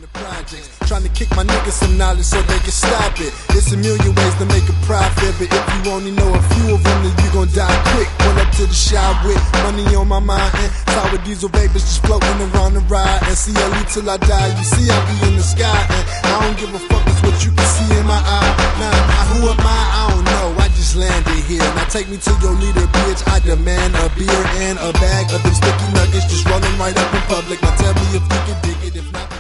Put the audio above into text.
projects, trying to kick my niggas some knowledge so they can stop it. It's a million ways to make a profit, but if you only know a few of them, then you gon' die quick. Pull up to the shop with money on my mind and sour diesel vapors just floating around the ride. And CLE till I die, you see I be in the sky, and I don't give a fuck, it's what you can see in my eye. Now, who am I don't know, I just landed here. Now take me to your leader, bitch, I demand a beer and a bag of them sticky nuggets just running right up in public. Now tell me if you can dig it, if not